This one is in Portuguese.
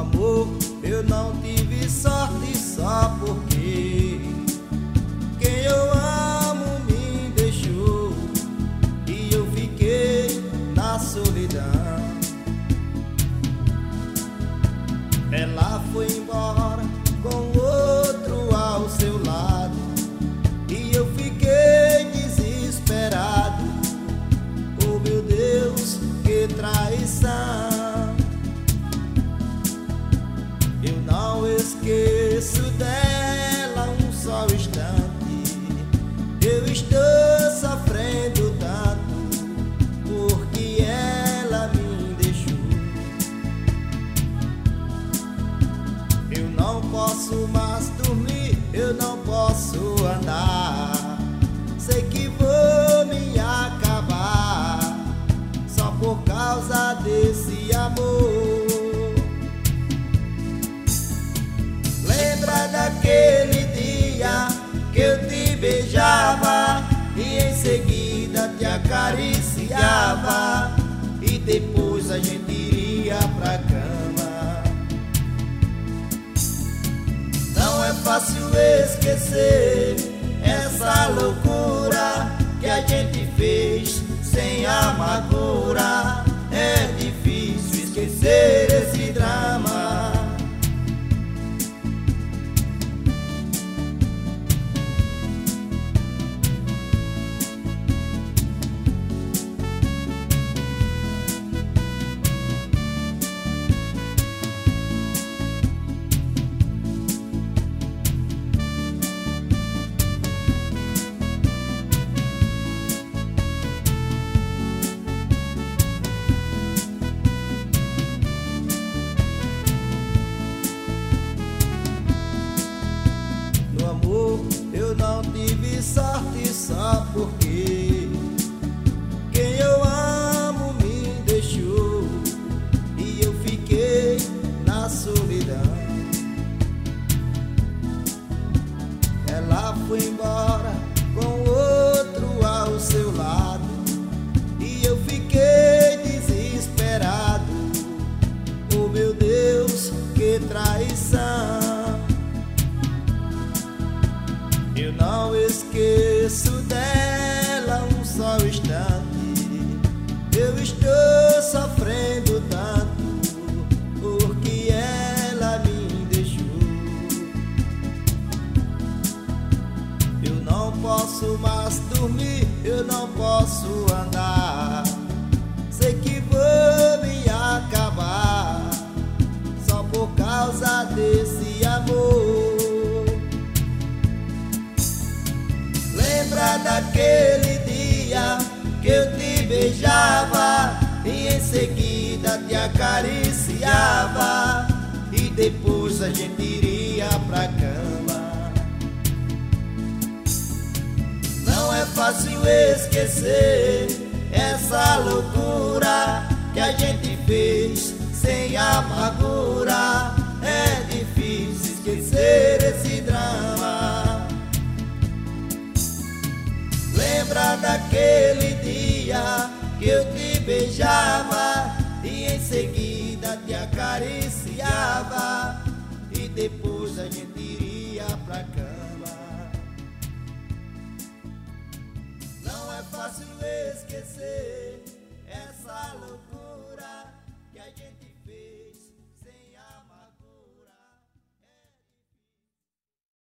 amor eu não tive sorte só porque quem eu amo me deixou e eu fiquei na solidão. Ela foi embora com outro ao seu lado e eu fiquei desesperado. Oh meu Deus, que traição! Eu não esqueço dela um só instante. Eu estou sofrendo tanto porque ela me deixou. Eu não posso mais dormir, eu não posso andar. Sei que vou me acabar só por causa desse amor. Lembra daquele dia que eu te beijava e em seguida te acariciava e depois a gente iria pra cama? Não é fácil esquecer essa loucura que a gente fez sem amargura. É difícil esquecer esse drama. No amor eu não tive sorte só porque quem eu amo me deixou e eu fiquei na solidão. Ela foi embora com outro ao seu lado e eu fiquei desesperado. Oh meu Deus, que traição! Eu não esqueço dela um só instante. Eu estou sofrendo tanto porque ela me deixou. Eu não posso mais dormir, eu não posso andar. Sei que vou me acabar só por causa desse amor. Lembra daquele dia que eu te beijava e em seguida te acariciava e depois a gente iria pra cama? Não é fácil esquecer essa loucura que a gente fez sem amargura. É difícil esquecer esse drama. Lembra daquele dia que eu te beijava e em seguida te acariciava